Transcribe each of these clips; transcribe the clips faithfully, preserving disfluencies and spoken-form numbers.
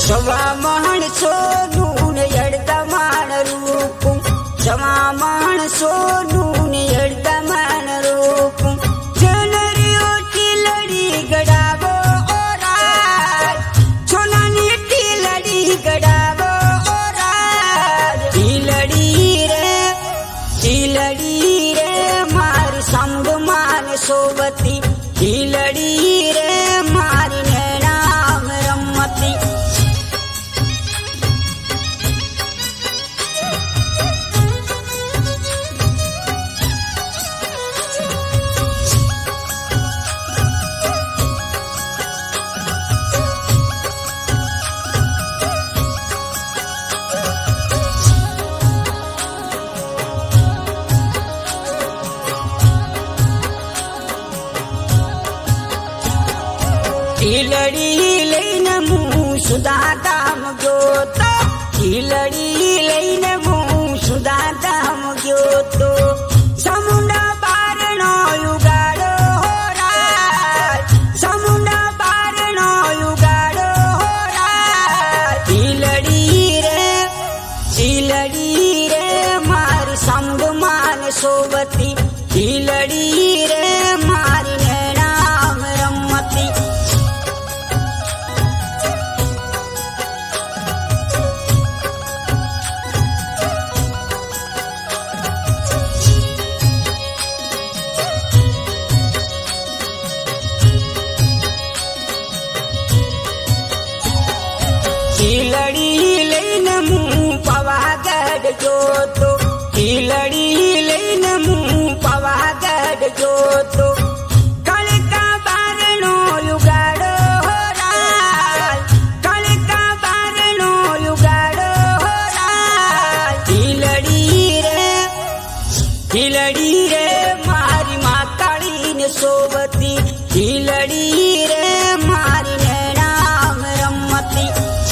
जवा माणसो नून एडतमान रूप जवा माणसो नून एडतमान रूप जनरियो टिलड़ी गड़ावो ओराज छोनानी टिलड़ी गड़ावो ओराज टिलड़ी रे टिलड़ी रे मारी समुद मान सोवती टिलड़ी रे मारी नैनाम रमती टिलड़ी लईने मुँह सुदादाम ग्योतो टिलड़ी लईने मुँह सुदादाम ग्योतो समुंडा बारणो युगाड़ो हो राज समुंडा बारणो युगाड़ो हो राज टिलड़ी रे टिलड़ी रे मारी समुंड मान सोवती टिलड़ी रे मारी नैनाम रमती टिलड़ी लईने मुँह पवागढ़ जोतो टिलड़ी लईने मुँह पवागढ़ जोतो कलका बारणो युगाड़ो हो राज कलका बारणो युगाड़ो हो राज टिलड़ी रे टिलड़ी रे मारी माताड़ी ने सोवती टिलड़ी रे मारी नैनाम रमती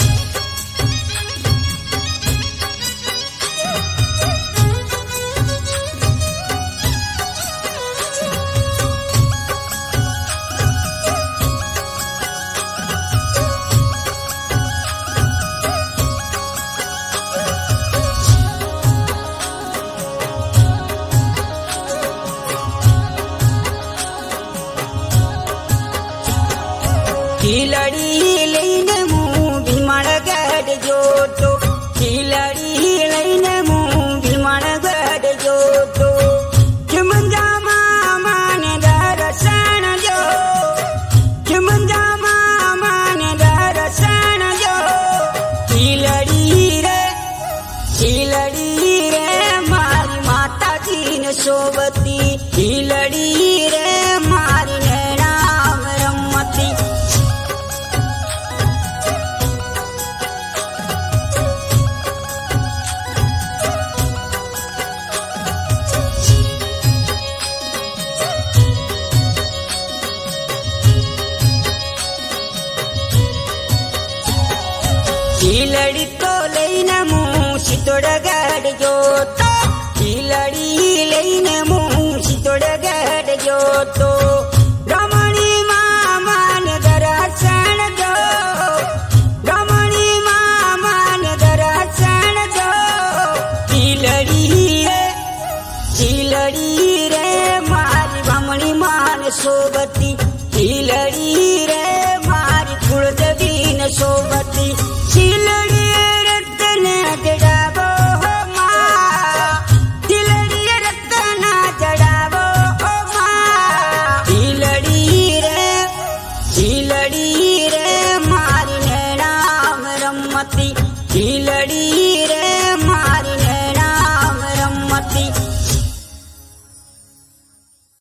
टिलड़ी लईने मुँह भीमणगढ़ जोतो टिलड़ी लईने मुँह भीमणगढ़ जोतो चिमंजा मामा ने दर्शन जो चिमंजा मामा ने दर्शन जो टिलड़ी रे टिलड़ी रे मारी माता जी ने सोवती टिलड़ी रे मारी नैनाम रमती टिलड़ी तो लईने मुँह सितोड़गढ़ जोतो टिलड़ी लईने मुँह सितोड़गढ़ जोतो रमणी मामा ने दर्शन जो रमणी मामा ने दर्शन जो टिलड़ी रे टिलड़ी रे मारी भमणी मान सोवती